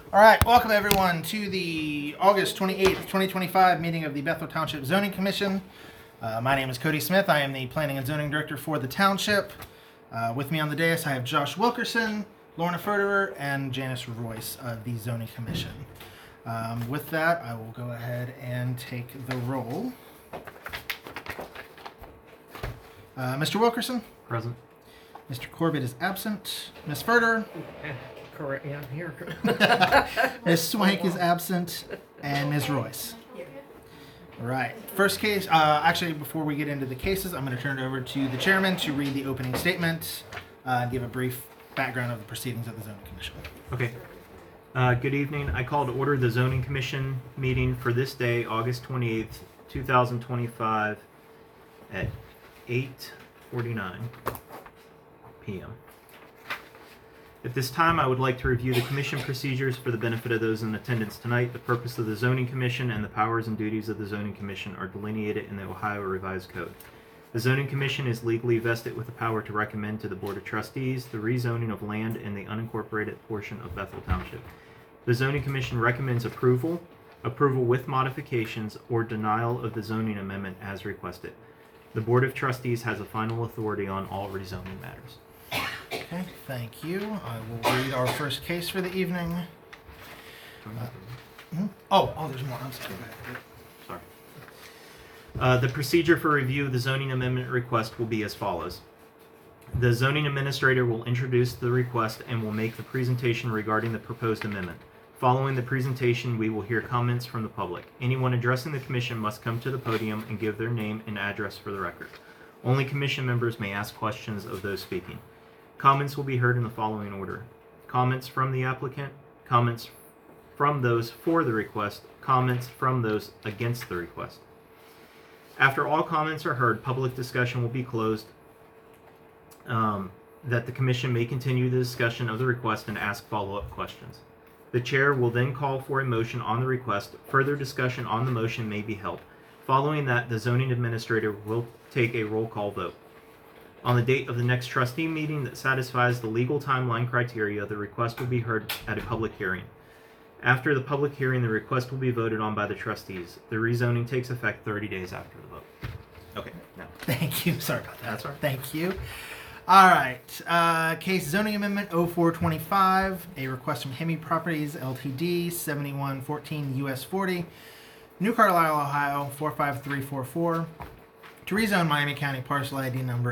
All right, welcome everyone to the August 28th, 2025 meeting of the Bethel Township Zoning Commission. My name is Cody Smith. I am the Planning and Zoning Director for the township. With me on the dais, I have Josh Wilkerson, Lorna Ferderer, and Janice Royce of the Zoning Commission. With that, I will go ahead and take the roll. Mr. Wilkerson? Present. Mr. Corbett is absent. Ms. Ferderer? Correct, yeah, I'm here. Ms. Swank is absent, and Ms. Royce. All right. First case, actually, before we get into the cases, I'm going to turn it over to the chairman to read the opening statement and give a brief background of the proceedings of the Zoning Commission. Okay. Good evening. I call to order the Zoning Commission meeting for this day, August 28th, 2025 at 8:49 p.m. At this time, I would like to review the commission procedures for the benefit of those in attendance tonight. The purpose of the Zoning Commission and the powers and duties of the Zoning Commission are delineated in the Ohio Revised Code. The Zoning Commission is legally vested with the power to recommend to the Board of Trustees the rezoning of land in the unincorporated portion of Bethel Township. The Zoning Commission recommends approval with modifications, or denial of the zoning amendment as requested. The Board of Trustees has a final authority on all rezoning matters. Okay, thank you. I will read our first case for the evening. There's more. I'm sorry. Sorry. The procedure for review of the zoning amendment request will be as follows. The zoning administrator will introduce the request and will make the presentation regarding the proposed amendment. Following the presentation, we will hear comments from the public. Anyone addressing the commission must come to the podium and give their name and address for the record. Only commission members may ask questions of those speaking. Comments will be heard in the following order: comments from the applicant, comments from those for the request, comments from those against the request. After all comments are heard, public discussion will be closed, that the commission may continue the discussion of the request and ask follow-up questions. The chair will then call for a motion on the request. Further discussion on the motion may be held. Following that, the zoning administrator will take a roll call vote. On the date of the next trustee meeting that satisfies the legal timeline criteria, the request will be heard at a public hearing. After the public hearing, the request will be voted on by the trustees. The rezoning takes effect 30 days after the vote. Okay, now. Thank you. Sorry about that. That's all right. Thank you. All right. Case zoning amendment 0425, a request from Hemi Properties Ltd, 7114 US 40, New Carlisle, Ohio 45344, to rezone Miami County parcel ID number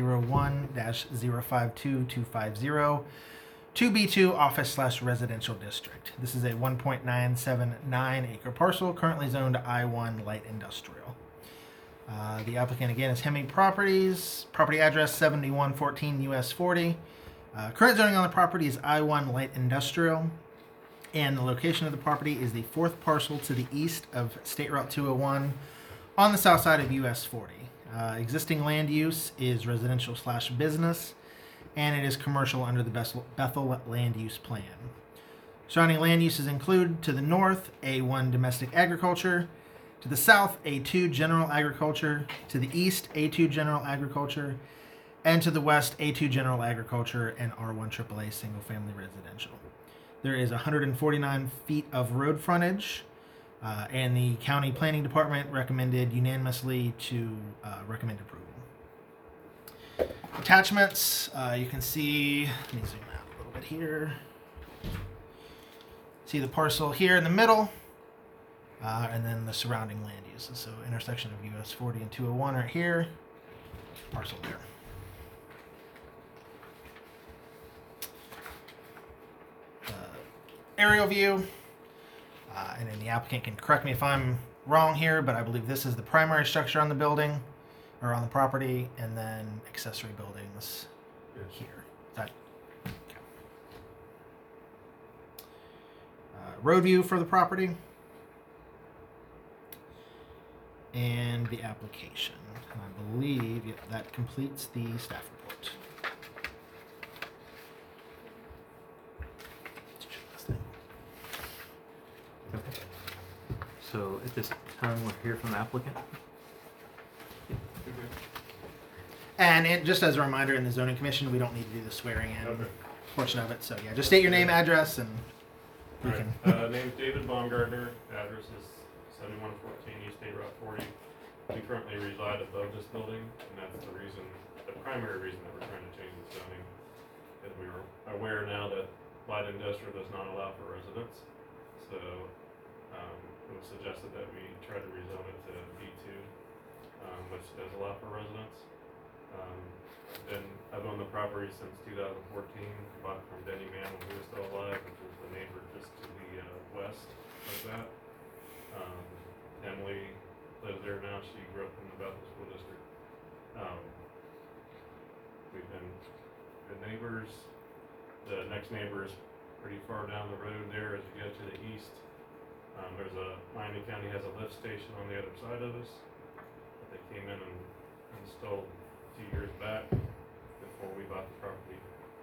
A01-052250 to B2 office/residential district. This is a 1.979 acre parcel currently zoned I1 light industrial. The applicant again is Hemi Properties. Property address 7114 US 40. Current zoning on the property is I1 light industrial, and the location of the property is the fourth parcel to the east of State Route 201 on the south side of US 40. Existing land use is residential/business, and it is commercial under the Bethel Land Use Plan. Surrounding land uses include: to the north, A1 domestic agriculture; to the south, A2 general agriculture; to the east, A2 general agriculture; and to the west, A2 general agriculture and R1 AAA single family residential. There is 149 feet of road frontage, and the county planning department recommended unanimously to recommend approval. Attachments, you can see, let me zoom out a little bit here. See the parcel here in the middle, and then the surrounding land uses. So intersection of US 40 and 201 right here, parcel there. Aerial view, and then the applicant can correct me if I'm wrong here, but I believe this is the primary structure on the building, or on the property, and then accessory buildings here. Okay. Road view for the property, and the application. And I believe that completes the staff report. Okay. So at this time, we'll hear from the applicant. And just as a reminder, in the zoning commission, we don't need to do the swearing in portion of it. So yeah, just state your name, address, and You Alright, can. name's David Baumgartner, address is 7114 East State Route 40. We currently reside above this building, and that's the reason, the primary reason that we're trying to change the zoning. Is we are aware now that light industrial does not allow for residents, so, it was suggested that we try to rezone it to B2, which does allow for residents. I've owned the property since 2014, bought it from Denny Mann when he was still alive, which was the neighbor just to the west of that. Emily lives there now, she grew up in the Bethel School District. We've been good neighbors. The next neighbor is pretty far down the road there as you go to the east. Miami County has a lift station on the other side of us that they came in and installed 2 years back before we bought the property.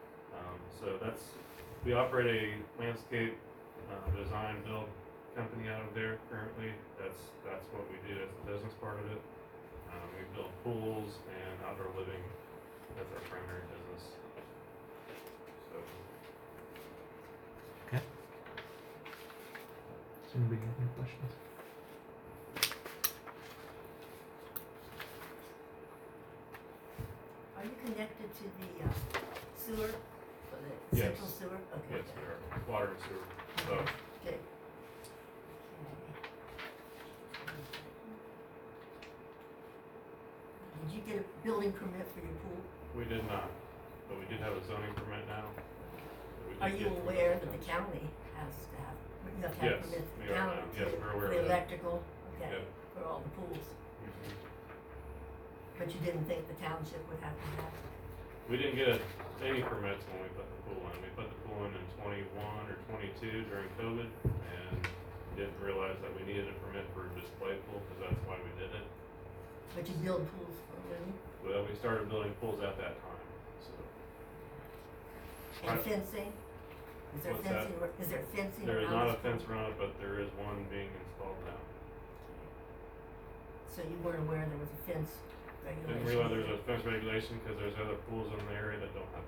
We operate a landscape design build company out of there currently. That's what we do as the business part of it. We build pools and outdoor living. That's our primary business. So Okay. Does anybody have any questions? Are you connected to the sewer, or the Yes. central sewer? Okay. yes, we are water and sewer. So Okay. Did you get a building permit for your pool? we did not, but we did have a zoning permit now. We did Are you get from aware the that the county. county has to have, you have to have Yes, permits from we the are county now. Yes, we're aware for the of that. electrical, okay, Yep. for all the pools? Mhm. But you didn't think the township would have to have? We didn't get any permits when we put the pool in. We put the pool in 21 or 22 during COVID, and didn't realize that we needed a permit for a display pool, because that's why we did it. But you build pools for a living? Well, we started building pools at that time, so. And Right. fencing? Is there What's that? fencing, is there fencing There is around not a this pool? fence around it, but there is one being installed now. So you weren't aware there was a fence regulation? Didn't realize there's a fence regulation, because there's other pools in the area that don't have.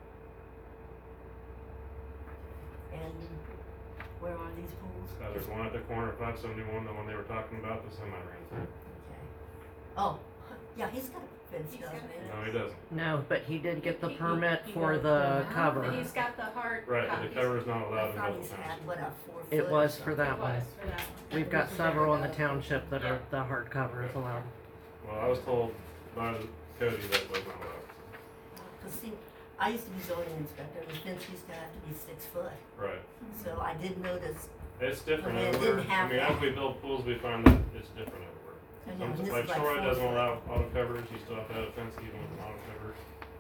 And where are these pools? There's one at the corner of 571, the one they were talking about, the semi ran through. Okay. Oh, yeah, he's got a fence, He's doesn't got a he? No, he doesn't. No, but he did get the He- permit he for got the But cover. he's got the hard Right, but copies. the cover is not I allowed in thought Bethel he's had, Township. what, a 4 foot? It or was for something? that It one. was for that one. We've got several in the township that are, the hard cover is allowed. Well, I was told by Cody that it was not allowed. Cause see, I used to be zoning inspector, the fence used to have to be 6 foot, Right. so I did notice, It's different Well, it everywhere. didn't have I mean, that. as we build pools, we find that it's different everywhere. and now this Like is like Troy 4 doesn't foot. allow auto covers, you still have to have a fence even with an auto cover.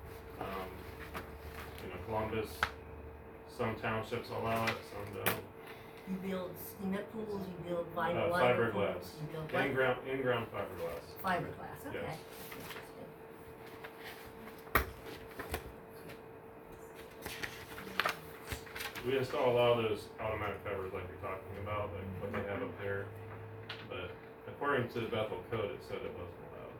Columbus, some townships allow it, some don't. You build cement pools, you build vinyl liner pools, Fiberglass, you build what? in-ground fiberglass. Fiberglass, okay. Yes. Interesting. We install a lot of those automatic covers like you're talking about, like what they have up there. But according to the Bethel code, it said it wasn't allowed.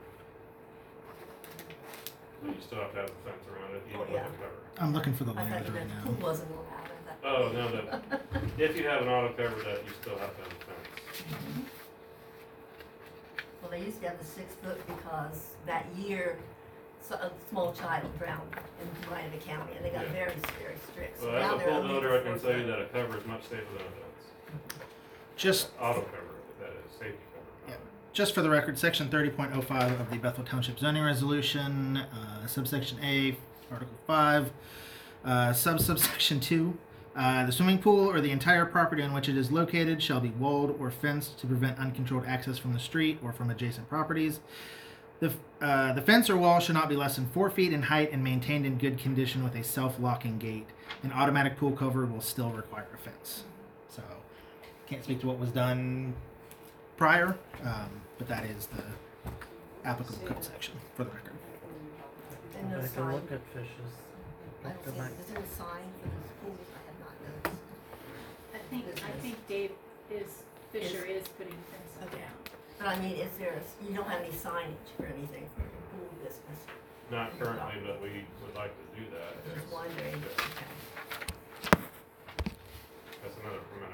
So you still have to have a fence around it, even Oh, with yeah. a cover. I'm looking for the I thought land you right meant the now. pool wasn't allowed, I thought. Oh, no, if you have an auto cover, that you still have to have a fence. Well, they used to have the 6 foot because that year, a small child drowned in Miami County, and they got Yeah. very, very strict. So Well, now as a they're pool only builder, I can 4 tell you foot. that a cover is much safer than a fence. Just Auto cover, that is, safety cover. not- Yeah. Just for the record, section 30.05 of the Bethel Township zoning resolution, subsection A, article 5, subsection 2, the swimming pool or the entire property on which it is located shall be walled or fenced to prevent uncontrolled access from the street or from adjacent properties. The fence or wall should not be less than 4 feet in height and maintained in good condition with a self-locking gate. An automatic pool cover will still require a fence. So, can't speak to what was done prior, but that is the applicable code section for the record. And no I can sign, look at fishes. I don't see, is there a sign for this pool? I have not noticed. I think Dave Fisher is putting fences Okay. down. But I mean, is there, you don't have any signage or anything for your pool business? Not currently, but we would like to do that. Just yes. wondering, Yes. okay. That's another permit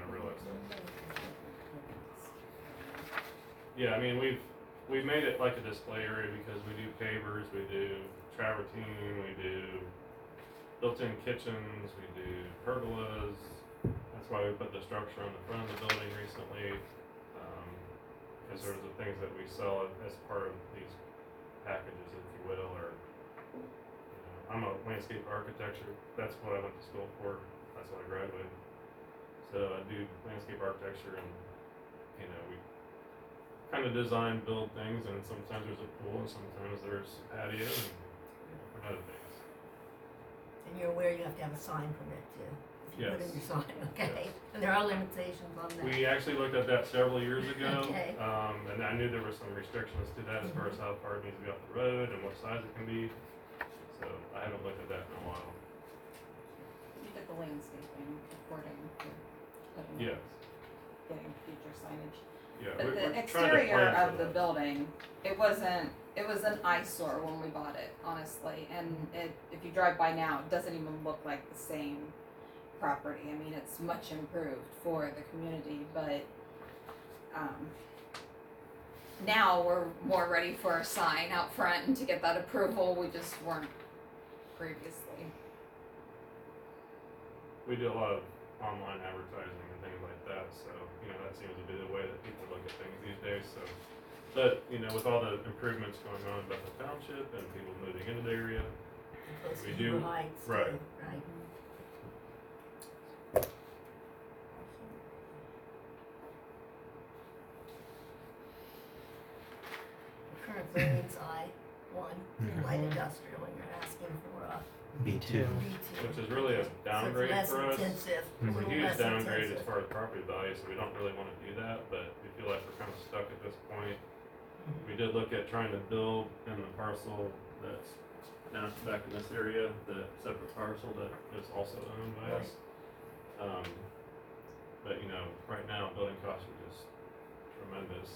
Yeah, I mean, we've made it like a display area because we do pavers, we do travertine, we do built-in kitchens, we do pergolas. That's why we put the structure on the front of the building recently, because those are the things that we sell as part of these packages, if you will, or, I'm a landscape architecture, that's what I went to school for, that's what I graduated. So I do landscape architecture and, we kind of design, build things, and sometimes there's a pool and sometimes there's patio and other things. And you're aware you have to have a sign permit too, if you put in Yes. your sign, okay? And there are limitations on that. We actually looked at that several years ago, Okay. and I knew there were some restrictions to that as far as how far it needs to be off the road and what size it can be. So I haven't looked at that in a while. You did the landscaping according to putting Yes, getting future signage. yeah. But we're the trying to exterior plan for of the that. building, it was an eyesore when we bought it, honestly. And if you drive by now, it doesn't even look like the same property. I mean, it's much improved for the community, but now we're more ready for a sign out front and to get that approval. We just weren't previously. We do a lot of online advertising and things like that, so, that seems to be the way that people look at things these days, so. But, with all the improvements going on about the township and people moving into the area, Close to we Huber do- Heights right. too, right? The current zoning's I-1, light industrial, and you're asking for a B2. B2. which is really a downgrade So it's for less us. intensive, a Mhm. It's a little huge less downgrade as intensive. far as property value, so we don't really wanna do that, but we feel like we're kinda stuck at this point. We did look at trying to build in the parcel that's down back in this area, the separate parcel that is also owned by us. But right now, building costs are just tremendous.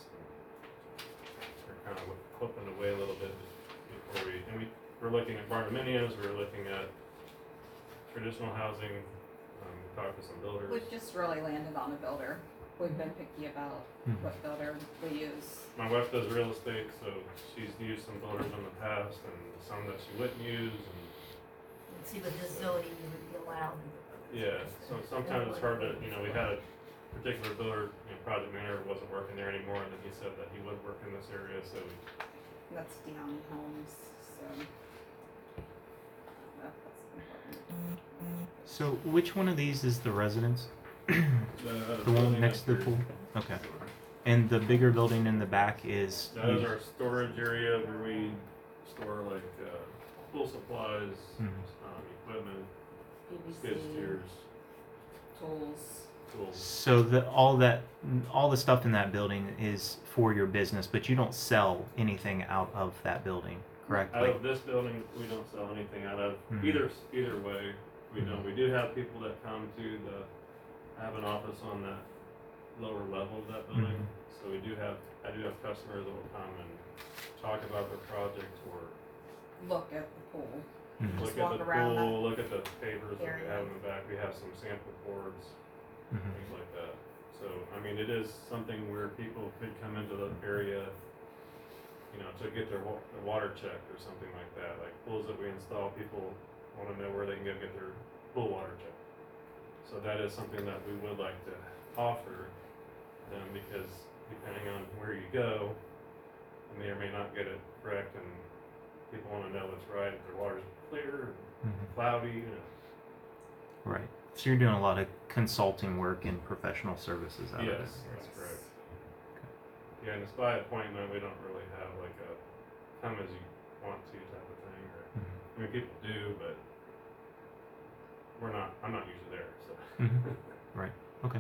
We're kind of hoping to wait a little bit before we're looking at barndominiums, we're looking at traditional housing, we talked to some builders. We've just really landed on a builder. We've been picky about Mhm. what builder we use. My wife does real estate, so she's used some builders in the past and some that she wouldn't use, and And see what this zoning you would be allowed. yeah, so sometimes it's hard to, we had a particular builder, project manager wasn't working there anymore, and then he said that he would work in this area, so That's Down Homes, so that's important. So which one of these is the residence? the The one building next to up the here- pool? Okay. And the bigger building in the back is That is our storage area where we store like, pool supplies, Mhm. Equipment, skid PVC, steers, tools. tools. so all the stuff in that building is for your business, but you don't sell anything out of that building, correct? Out of this building, we don't sell anything out of, Mhm. either way, we don't. We do have people that come to have an office on that lower level of that building. So I do have customers that will come and talk about their project or Look at the pool. Mhm. look walk at the around that pool, look at the pavers that we area. have in the back. We have some sample boards, Mhm. things like that. So, it is something where people could come into the area, to get their water checked or something like that. Like pools that we install, people wanna know where they can go get their pool water checked. So that is something that we would like to offer them, because depending on where you go, you may or may not get it correct, and people wanna know what's right, if their water's clear, Mhm. cloudy, Right. So you're doing a lot of consulting work and professional services out of it. Yes, that's correct. Yeah, and it's by appointment, we don't really have like a come as you want to type of thing, or, Mhm. people do, but I'm not usually there, so. Mhm. Right. Okay.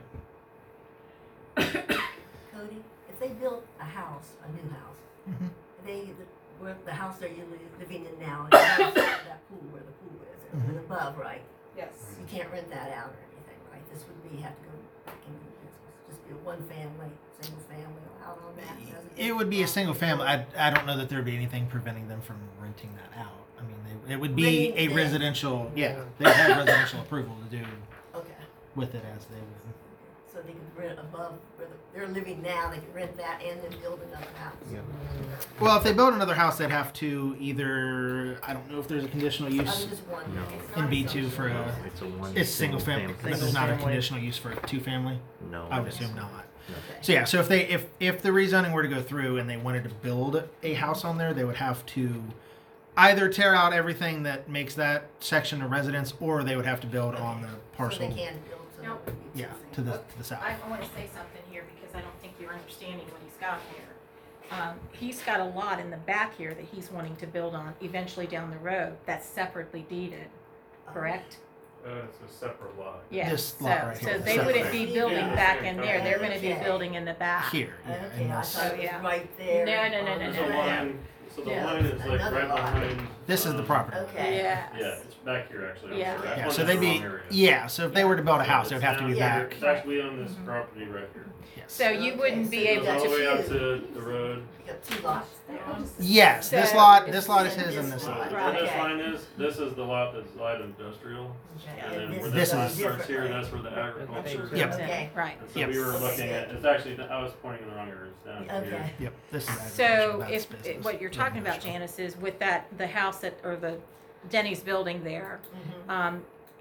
Cody, if they built a house, a new house, Mhm. where the house that you're living in now, and that pool where the pool is, and above, right? Yes. You can't rent that out or anything, right? This would have to go back into the business, just be a one family, single family out on that. It would be a single family. I don't know that there'd be anything preventing them from renting that out. I mean, it would be Renting a it. residential. Yeah, they have residential approval to do Okay. with it as they would. so they could rent above where they're living now, they could rent that and then build another house. Yeah. Well, if they build another house, they'd have to either, I don't know if there's a conditional I use was just wondering. No. It's in not B2 for a, It's a one. it's single family. This is not a Single family. conditional use for a two family. No. I would assume not. Okay. So yeah, so if the rezoning were to go through and they wanted to build a house on there, they would have to either tear out everything that makes that section a residence, or they would have to build on the So parcel. they can build to Nope. the Yeah, existing. to the south. I want to say something here because I don't think you're understanding what he's got here. He's got a lot in the back here that he's wanting to build on eventually down the road that's separately deeded, correct? It's a separate lot. Yeah, This so, lot right so here, they separate. wouldn't be building Yeah. back in there, they're gonna be Okay. building in the back. Here, yeah, Okay, in I this. thought it was yeah. right there. No, no, no, on no, the There's no, a no. map. line, so the Yeah. line is like Another right lot. behind. This is the property. Okay. Yes. Yeah, it's back here actually. I'm Yeah. sorry. I Yeah, went so in they'd the be, wrong area. yeah, so if they were to build a house, it would It's have to be down back. here. It's actually on this property right here. Yes. So you Okay, wouldn't so be you able Goes all to, the way out choose. to the road. You got two lots there. Yes, this So lot it's- is his and and this this So lot. where this Okay. line is, this is the lot that's light industrial. Okay, And then where This this line is- starts here, different, that's where the agriculture. Yep. Okay. right. And so Yep. we were looking at, it's actually, I was pointing in the wrong area, it's down here. Okay. Yep, this is So agricultural, that's if, business. what you're talking about, Residential. Janice, is with that, the house that, or the Denny's building there, Mhm.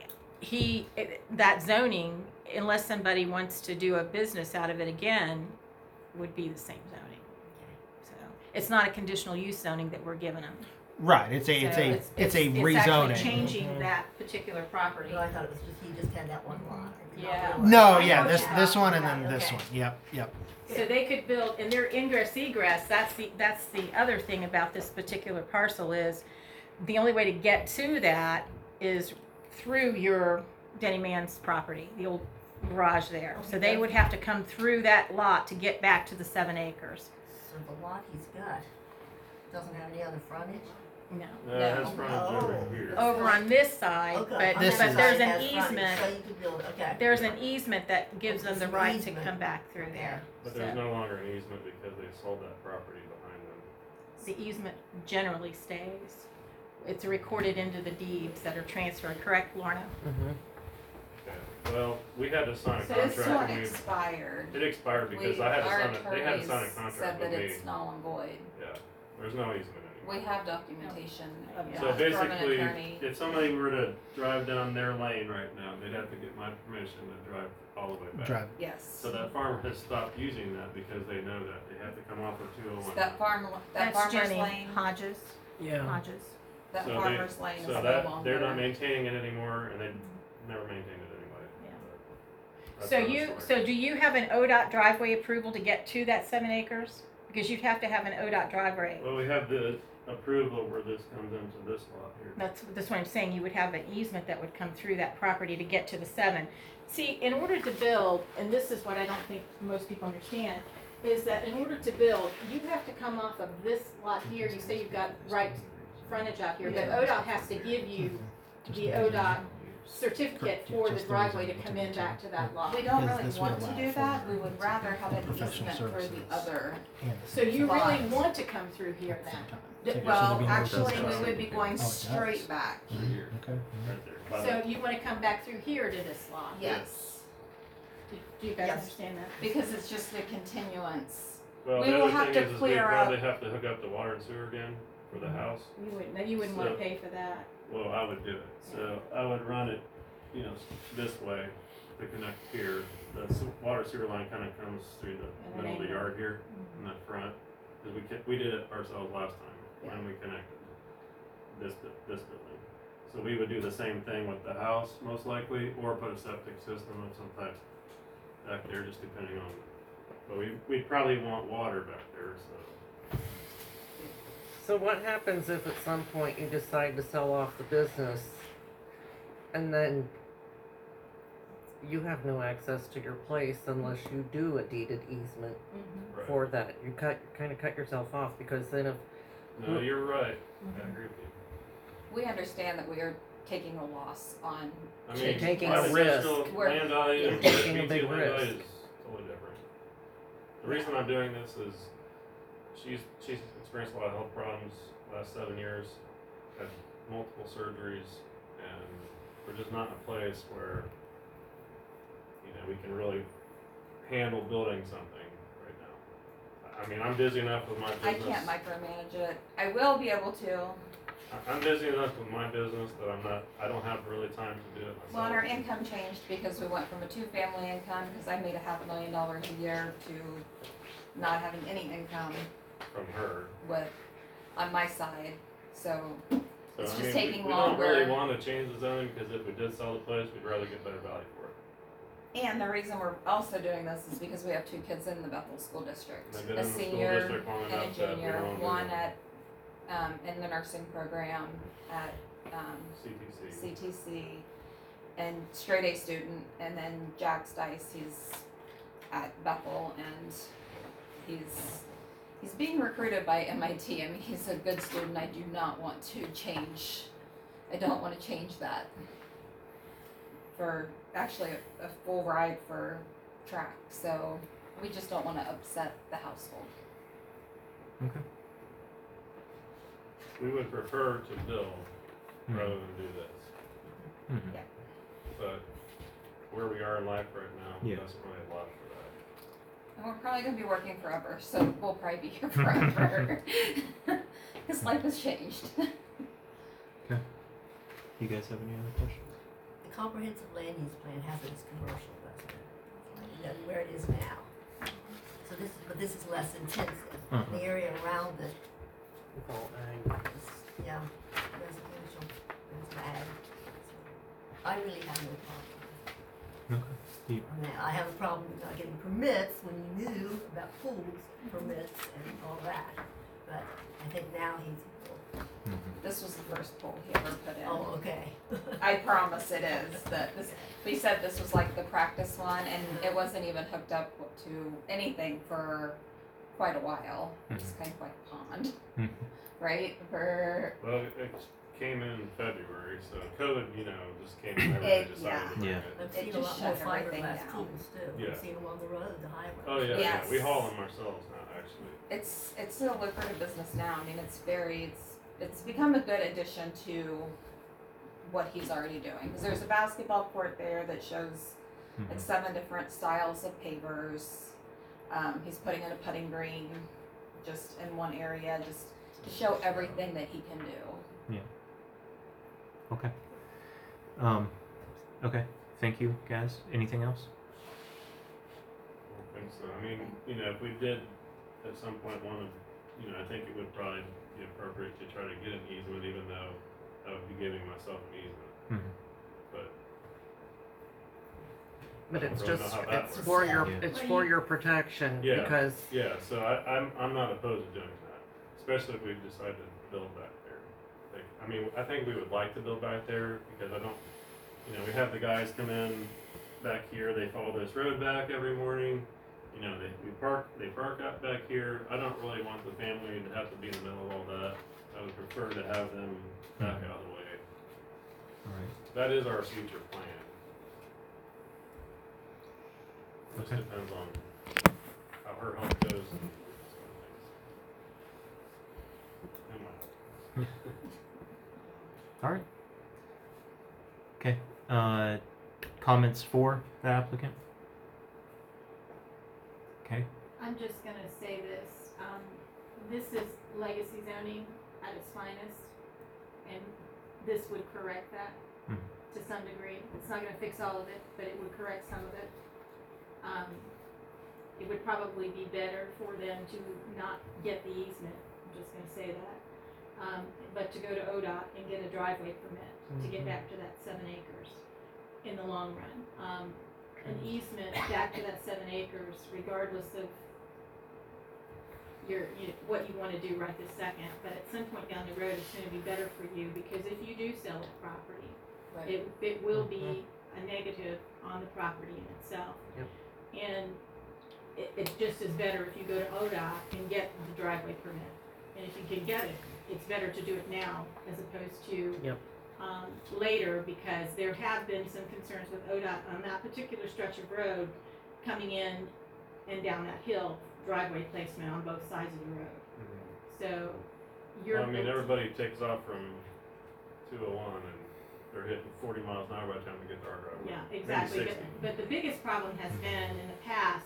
that zoning, unless somebody wants to do a business out of it again, would be the same zoning. So, it's not a conditional use zoning that we're giving them. Right, it's a, So it's a actually rezoning. changing that particular property. No, I thought it was just, he just had that one lot. I did not Yeah. realize. No, I yeah, know this that. this one and then Right, this okay. one. Yep, yep. So they could build, and their ingress egress, that's the other thing about this particular parcel is, the only way to get to that is through your Denny Mann's property, the old garage there. So they would have to come through that lot to get back to the 7 acres. So the lot he's got doesn't have any other frontage? No. His frontage over Oh. here. Over on this side, Okay, but, on This that is- there's side an has frontage, easement, So you could build, okay. there's an easement that gives them the There's an right to easement. come back through there. But there's So no longer an easement because they sold that property behind them. the easement generally stays. It's recorded into the deeds that are transferred, correct, Lorna? Okay. Well, we had to sign a So this contract one and we, expired. it expired because We- I had to our sign it, they had to sign a attorneys contract said with that me. it's null and void. Yeah, there's no easement We anymore. have documentation of Yeah. So that from an basically, attorney. if somebody were to drive down their lane right now, they'd have to get my permission to drive all the way back. Drive. Yes. So that farmer has stopped using that because they know that they have to come off of So 201. that that That's farmer's Jenny lane, Hodges, Yeah. Hodges. that So they- farmer's lane is So no that, longer. they're not maintaining it anymore and they never maintained it anyway. Yeah. That's So another story. do you have an ODOT driveway approval to get to that 7 acres? Because you'd have to have an ODOT driveway. Well, we have the approval where this comes into this lot here. That's what I'm saying, you would have an easement that would come through that property to get to the 7. See, in order to build, and this is what I don't think most people understand, is that in order to build, you have to come off of this lot here, you say you've got right frontage out here, but ODOT has to give you the ODOT certificate for the driveway to come in back to that lot. We don't Is really this want would to allow do for that, we would rather have an professional easement for the services. other. And So you really Lots. want to come through here then? Well, there'd be no actually, we business. would be going Oh, it does. straight back. Right here, Okay. right there. By So you want to come back through here to this lot? Yes, Do you guys Yes. understand that? because it's just a continuance. Well, we the will other have thing to is we clear probably up- have to hook up the water and sewer again for the house. You wouldn't want to So- pay for that. Well, I would do it. So I would run it, this way to connect here. The water sewer line kind of comes through the And middle of the angle. yard here in the front. Because we did it ourselves last time when we connected this building. So we would do the same thing with the house most likely, or put a septic system of some type back there, just depending on. But we'd probably want water back there, so. So what happens if at some point you decide to sell off the business and then you have no access to your place unless you do a deeded easement Right. for that? You kind of cut yourself off because then if No, you're right. I agree with you. We understand that we are taking a loss on, I mean, Taking a residential risk. We're- land value and Taking a BT big land value risk. is totally different. The reason I'm doing this is she's experienced a lot of health problems last 7 years, had multiple surgeries, and we're just not in a place where we can really handle building something right now. I mean, I'm busy enough with my I business. can't micromanage it. I will be able to. I'm busy enough with my business that I don't have really time to do it myself. Well, and our income changed because we went from a 2-family income, because I made $500,000 a year, to not having any income From her. with, on my side. So So, It's I just mean, taking we don't really longer. want to change the zoning, because if we did sell the place, we'd rather get better value for it. And the reason we're also doing this is because we have 2 kids in the Bethel School District. They've been A in the school senior district long and a enough that we junior, don't wanna do one it. at, in the nursing program at, CTC. CTC, and straight A student, and then Jack Stice, he's at Bethel, and he's being recruited by MIT. I mean, he's a good student. I do not want to change. I don't want to change that for actually a full ride for track. So we just don't want to upset the household. Okay. We would prefer to build Mhm. rather than do this. Mhm. Yeah. But where we are in life right now, Yeah. doesn't really allow for that. And we're probably going to be working forever, so we'll probably be here forever. Because life has changed. You guys have any other questions? The comprehensive land use plan has it as commercial, doesn't it? That's where it is now. So this is less intensive. Mhm. The area around it It's all ag. is, yeah, residential, it's ag. So I really have no problem. Okay. You, I mean, I have a problem with not getting permits when you knew about pools, permits and all that. But I think now he's, This was the first poll he ever put in. oh, okay. I promise it is. We said this was like the practice one, and it wasn't even hooked up to anything for quite a while. It's kind of like a pond, Mhm. right? Well, it came in February, so COVID, just came and everybody decided to bring Yeah. it. I've It seen a just lot more shut everything fiberglass down. pools too. Yeah. I've seen them on the road, the highway. Oh yeah, Yes. yeah, we haul them ourselves now, actually. It's a lucrative business now. I mean, it's become a good addition to what he's already doing. Because there's a basketball court there that shows like 7 different styles of pavers. He's putting in a putting green just in one area, just to show everything that he can do. Okay. Okay. Thank you, guys. Anything else? I don't think so. I mean, if we did at some point want to, I think it would probably be appropriate to try to get an easement, even though I would be giving myself an easement. Mhm. But But I don't it's really just, know how that it's works. for your, Yeah. it's for your protection, Yeah. because Yeah, so I'm not opposed to doing that, especially if we decide to build back there. I think we would like to build back there because I don't, we have the guys come in back here, they follow this road back every morning. They park out back here. I don't really want the family to have to be in the middle of all that. I would prefer to have them back out of the way. All right. That is our future plan. Just Okay. depends on how her home goes and and my home. All right. Okay. Comments for the applicant? Okay. I'm just gonna say this, this is legacy zoning at its finest, and this would correct that Mhm. to some degree. It's not gonna fix all of it, but it would correct some of it. It would probably be better for them to not get the easement, I'm just gonna say that. But to go to ODOT and get a driveway permit to get back to that 7 acres in the long run. An easement back to that 7 acres, regardless of what you wanna do right this second, but at some point down the road, it's gonna be better for you, because if you do sell the property, it will be a negative on the property in itself. Yep. And it just is better if you go to ODOT and get the driveway permit. And if you can get it, it's better to do it now as opposed to Yep. later, because there have been some concerns with ODOT on that particular stretch of road coming in and down that hill, driveway placement on both sides of the road. So you're. Well, everybody takes off from 201 and they're hitting 40 miles an hour by the time they get to our driveway. Yeah, Maybe exactly, 60. but the biggest problem has been in the past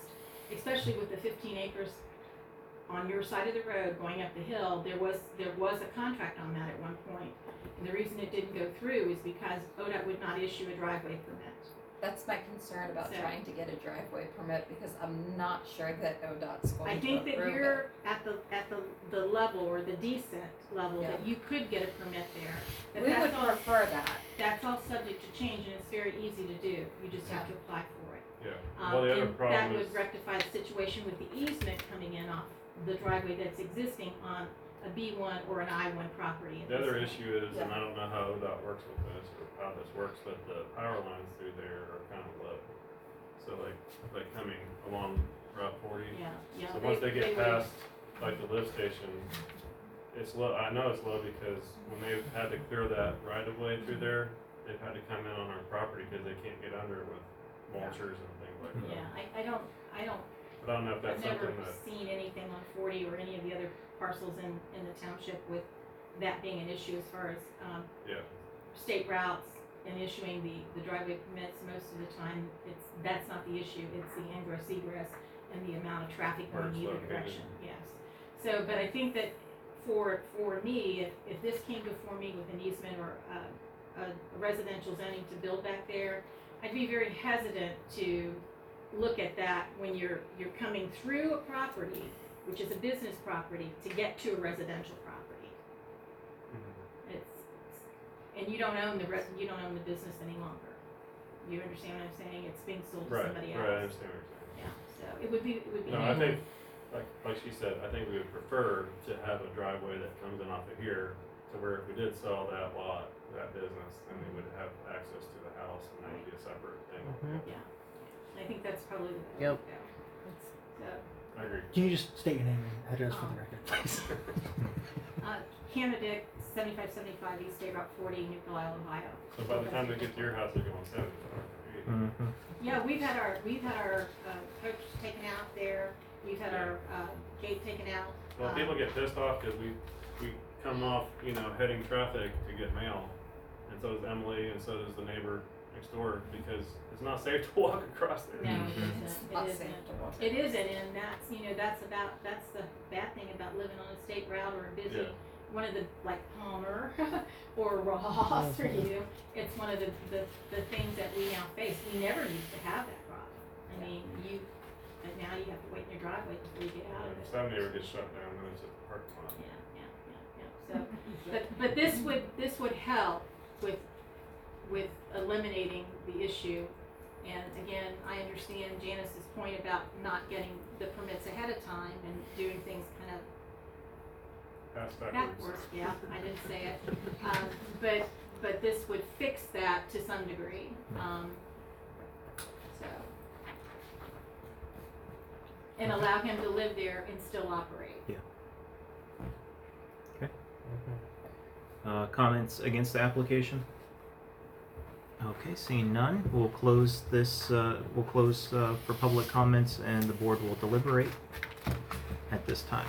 especially with the 15 acres on your side of the road going up the hill, there was a contract on that at one point. And the reason it didn't go through is because ODOT would not issue a driveway permit. That's my concern about So- trying to get a driveway permit because I'm not sure that ODOT's going I to think that approve you're at the level or the decent level Yeah. that you could get a permit there. it. But We would that's all, prefer that. that's all subject to change and it's very easy to do. You just have to apply for it. Yeah, well, the other And that problem is, would rectify the situation with the easement coming in off the driveway that's existing on a B1 or an I1 property. at the other this point. issue is, and Yeah. I don't know how ODOT works with this, or how this works, but the power lines through there are kind of low. So like coming along Route 40. Yeah, yeah. So once they get would- past, like the lift station, it's low, I know it's low because when they've had to clear that right of way through there, they've had to come in on our property because they can't get under it with mulchers and things like that. Yeah, I don't, But I don't know if I've that's never something that, seen anything on 40 or any of the other parcels in the township with that being an issue as far as, yeah, state routes and issuing the driveway permits. Most of the time, that's not the issue, it's the ingress egress and the amount of traffic Where going it's either located. direction, yes. So, but I think that for me, if this came before me with an easement or a residential zoning to build back there, I'd be very hesitant to look at that when you're coming through a property, which is a business property, to get to a residential property. mhm. And you don't own you don't own the business any longer. You understand what I'm saying? It's being sold to Right, somebody right, I else. understand what you're saying. Yeah, so it would be No, I handled- think, like she said, I think we would prefer to have a driveway that comes in off of here, to where if we did sell that lot, that business, then we would have access to the house, and that would be a separate thing. I think that's probably the way Yep. to go. So, I agree. Can you just state your name and address for the record, please? Canada, 7575 East State Route 40, New Carlisle, Ohio. So by the time they get to your house, they're going 70. Mm-hmm. Yeah, we've had our coach taken out there. We've had our gate taken out. Well, people get pissed off because we come off, heading traffic to get mail, and so does Emily, and so does the neighbor next door, because it's not safe to walk across there. No, Mhm. it It's isn't. not It safe isn't. to walk. It isn't, and that's the bad thing about living on a state route or a busy, Yeah. one of the, like Palmer or Ross for you, it's one of the things that we now face. We never used to have that problem. I mean, but now you have to wait in your driveway before you get out of it. If that neighbor gets shut down, then it's a parking lot. So, but this would help with eliminating the issue. And again, I understand Janice's point about not getting the permits ahead of time and doing things kind of Pass backwards. Yeah, I didn't say it. But this would fix that to some degree. So. And allow him to live there and still operate. Comments against the application? Okay, seeing none, we'll close this, for public comments and the board will deliberate at this time.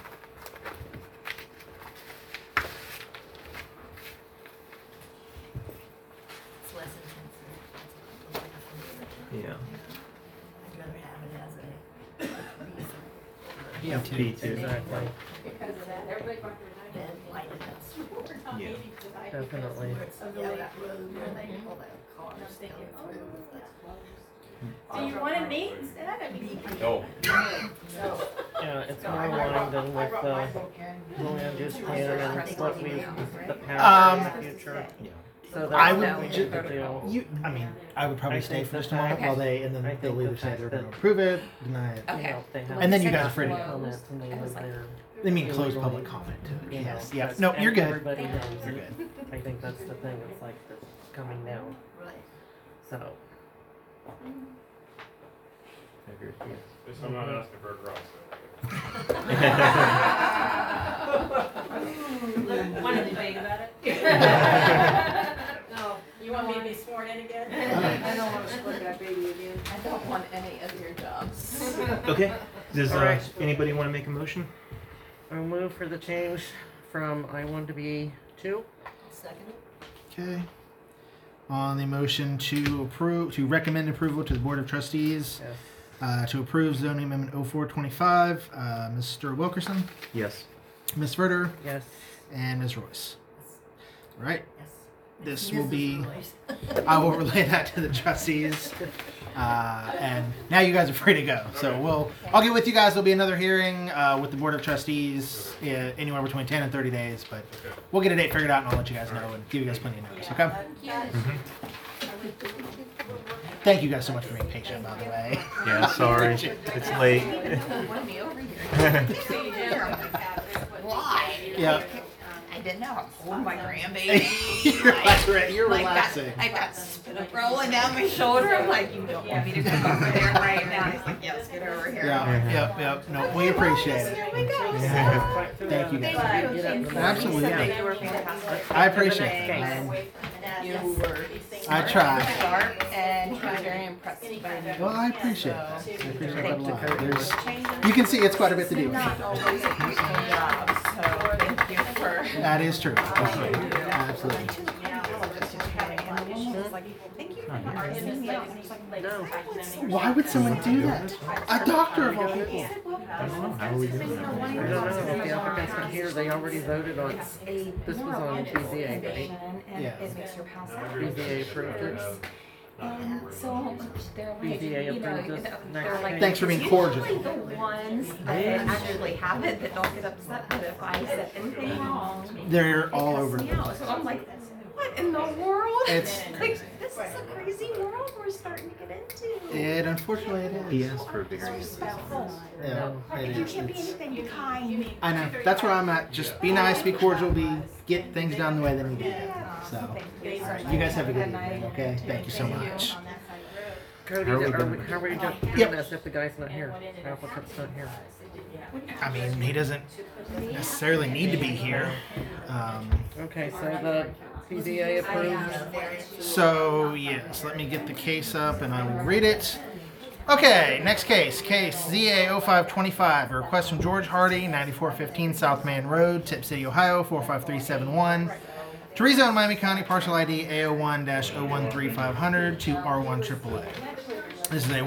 It's less intensive. That's what I'm looking for. Yeah. I'd rather have it as a reason Yeah, B2. Exactly. Because of that, everybody brought their than dining light industrial. We're not Yeah. meeting tonight Definitely. Where it's, Of the yeah, lake. that road where they pull their And cars I'm thinking, down oh, through. that's closed. So you wanna meet instead? I mean, Oh. so. Yeah, it's So more I aligned brought with my book in. land use plan and what we have Um, in the future. Yeah. So I that's would what we ju- need to do. I would probably I stay think for the just a moment fact- while and then I they'll think either the say fact they're that- gonna approve it, deny it. Okay. They have And then you to guys are free to go. comments and they live there. They mean close illegally, public comment to it. you know, Yes, yeah, but- no, and you're good. Everybody knows You're it. good. I think that's the thing, it's like it's coming down, Right. so. I agree. At least I'm not asking for a garage Want to debate about it? No, you want me to be sworn in again? I don't wanna split that baby again. I don't want any of your jobs. Okay, does, Alright. anybody wanna make a motion? I'll move for the change from I1 to B2. Second. Okay. On the motion to recommend approval to the Board of Trustees, Yes. To approve zoning amendment 0425, Mr. Wilkerson, Yes. Ms. Verder, Yes. and Ms. Royce. All right. Yes. This will Mrs. be. Royce. I will relay that to the trustees. And now you guys are free to go. So I'll get with you guys. There'll be another hearing with the Board of Trustees anywhere between 10 and 30 days. But we'll get a date figured out and I'll let you guys know and give you guys plenty of notice. Okay? Thank you guys so much for being patient, by the way. Yeah, sorry. It's late. Why? Yeah. I didn't know. I'm holding my grandbaby. You're Like relaxing. I got spit up rolling down my shoulder. I'm like, you don't want me to come over there right now. He's like, yes, get over here. Yeah, yep. No, we appreciate it. Here we go. Thank you guys. Absolutely. Absolutely. You were fantastic. I appreciate it. You were I try. sharp, and he was very impressed by you. Well, I appreciate that. I appreciate that a lot. There's, Changes you can see it's quite a bit to do. not always a personal job, so thank you for. That is true. Absolutely. And the woman was like, thank you for not sending me out. And I was like, No. Why would someone do that? A doctor of all people. How are we doing? I don't know if the applicant's not here. They already voted on. This was on BZA, right? And Yeah. it makes your pass out. BZA approved it. And so they're like, BZA you know, approved this. they're like, Thanks for being cordial. usually the ones that actually have it that don't get upset, but if I said anything wrong, They're it all cussed over me the out. place. So I'm like, what in the world? It's- like, this is a crazy world we're starting to get into. Unfortunately it He is. asked for variance. Respectful. Yeah, it You is. can't be It's- anything but kind. I know. That's where I'm at. Just be nice, be cordial, get things done the way they need to be done. So, all right, you guys have a good evening, okay? Thank you so much. Cody, How are we how doing? are we doing Yep. this if the guy's not here? The applicant's not here. I mean, he doesn't necessarily need to be here. Okay, so the BZA approved. So, yes, let me get the case up and I will read it. Okay, next case. Case ZA 0525. A request from George Hardy, 9415 South Man Road, Tip City, Ohio, 45371. To rezone Miami County parcel ID A01-013500 to R1 AAA. This is a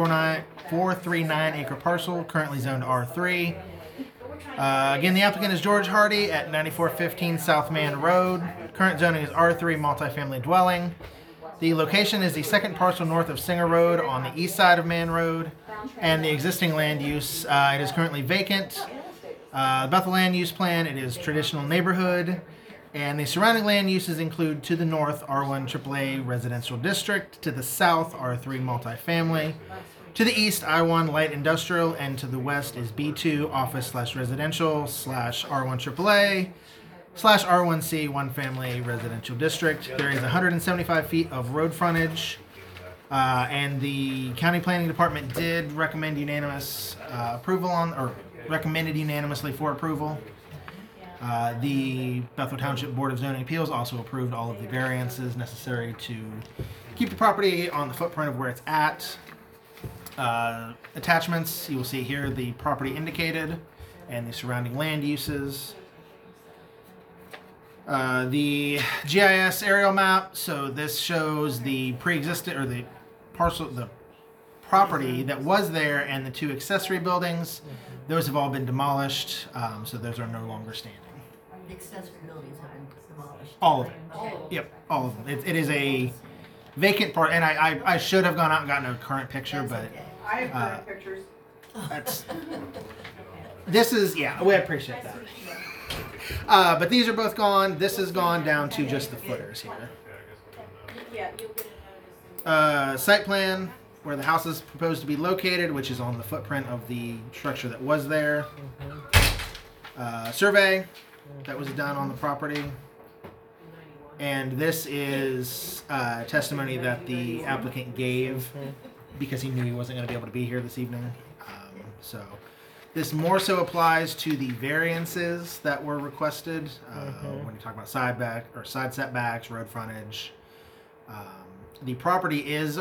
1.439 acre parcel, currently zoned R3. Again, the applicant is George Hardy at 9415 South Man Road. Current zoning is R3 multifamily dwelling. The location is the second parcel north of Singer Road on the east side of Man Road. And the existing land use, it is currently vacant. About the land use plan, it is traditional neighborhood. And the surrounding land uses include to the north R1 AAA residential district, to the south R3 multifamily, to the east I1 light industrial, and to the west is B2 office/residential /R1 AAA /R1C one family residential district. There is 175 feet of road frontage, and the county planning department did recommend unanimous approval on, or recommended unanimously for approval. The Bethel Township Board of Zoning Appeals also approved all of the variances necessary to keep the property on the footprint of where it's at. Attachments, you will see here the property indicated and the surrounding land uses. The GIS aerial map, so this shows the pre-existing, or the parcel, the property that was there and the two accessory buildings. Those have all been demolished, so those are no longer standing. The accessory buildings have been demolished. All of them. All of them. Yep, all of them. It is a vacant part, and I should have gone out and gotten a current picture, That's but okay. I have current pictures. that's. This is, yeah, we appreciate that. But these are both gone. This is gone down to just the footers here. Yeah, you'll get a notice. Site plan where the house is proposed to be located, which is on the footprint of the structure that was there. Survey that was done on the property. And this is testimony that the applicant gave because he knew he wasn't going to be able to be here this evening. So this more so applies to the variances that were requested when you talk about side setbacks, road frontage. The property is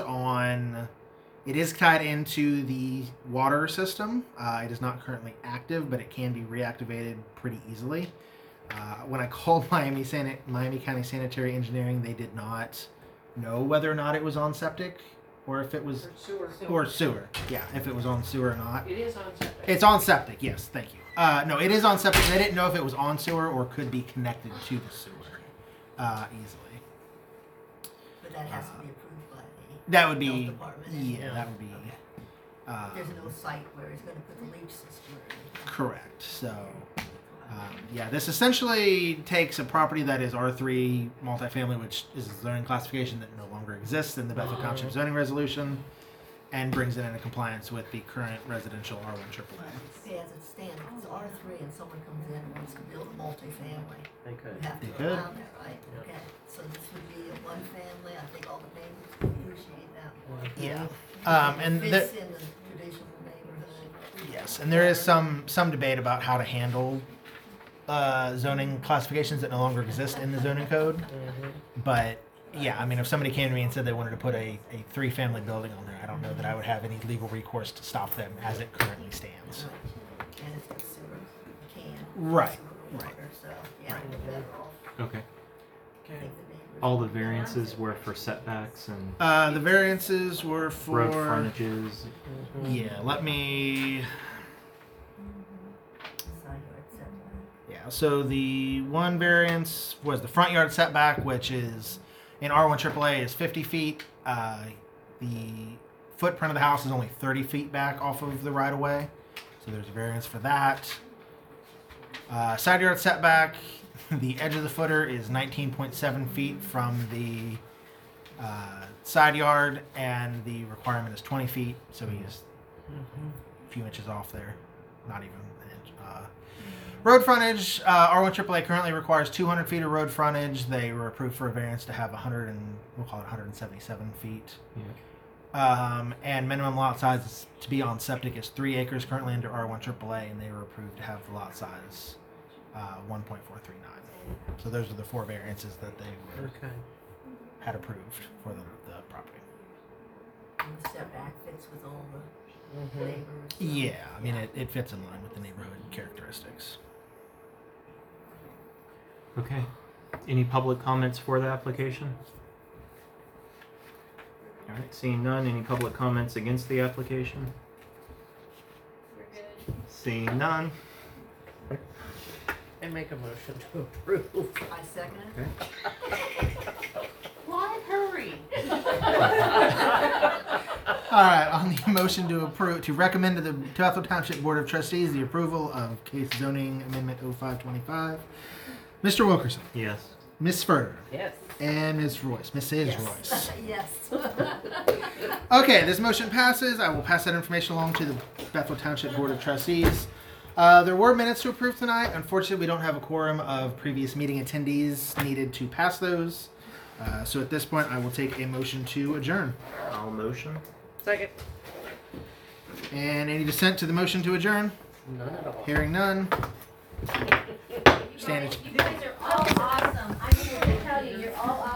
tied into the water system. It is not currently active, but it can be reactivated pretty easily. When I called Miami County Sanitary Engineering, they did not know whether or not it was on septic or if it was Sewer. or sewer. Yeah, if it was on sewer or not. It is on septic. It's on septic. Yes, thank you. No, it is on septic. They didn't know if it was on sewer or could be connected to the sewer easily. But that has to be approved by the That would be health department. yeah, that would be There's no site where he's gonna put the leach system or anything. correct. So. Yeah, this essentially takes a property that is R3 multifamily, which is a zoning classification that no longer exists in the Bethel Township zoning resolution, and brings it into compliance with the current residential R1 AAA. See, as it stands, if it's R3 and someone comes in and wants to build a multifamily, They you could. have They to could. allow that, right? Okay, so this would be a one family, I think all the neighbors would appreciate that. Yeah. And It the, fits in the traditional neighborhood. yes, and there is some debate about how to handle zoning classifications that no longer exist in the zoning code. But yeah, I mean, if somebody came to me and said they wanted to put a 3-family building on there, I don't know that I would have any legal recourse to stop them as it currently stands. And it's got sewer, can. Right, sewer, right. water, so, yeah, we're better off. Okay. I think the neighbors All the would be variances happy. were for setbacks and The variances were for road frontages. Yeah, let me. Side yard setback. Yeah, so the one variance was the front yard setback, which is in R1 AAA is 50 feet. The footprint of the house is only 30 feet back off of the right of way, so there's a variance for that. Side yard setback, the edge of the footer is 19.7 feet from the side yard, and the requirement is 20 feet, so he's a few inches off there, not even an inch. Road frontage, R1 AAA currently requires 200 feet of road frontage. They were approved for a variance to have 177 feet. And minimum lot size is, to be on septic is 3 acres currently under R1 AAA, and they were approved to have the lot size 1.439. So those are the 4 variances that they were, had approved for the property. And the setback fits with all the neighbors. Yeah, I mean it fits in line with the neighborhood characteristics. Okay. Any public comments for the application? All right. Seeing none. Any public comments against the application? Seeing none. And make a motion to approve. I second it. Okay. Why hurry? All right, on the motion to approve, to recommend to the Bethel Township Board of Trustees the approval of case zoning amendment 0525, Mr. Wilkerson, Yes. Ms. Furter, Yes. and Ms. Royce, Mrs. Yes. Royce. Yes. Okay, this motion passes. I will pass that information along to the Bethel Township Board of Trustees. There were minutes to approve tonight. Unfortunately, we don't have a quorum of previous meeting attendees needed to pass those. So at this point, I will take a motion to adjourn. I'll motion. Second. And any dissent to the motion to adjourn? None at all. Hearing none. Stand You guys are all awesome. I just want to tell you, you're all awesome.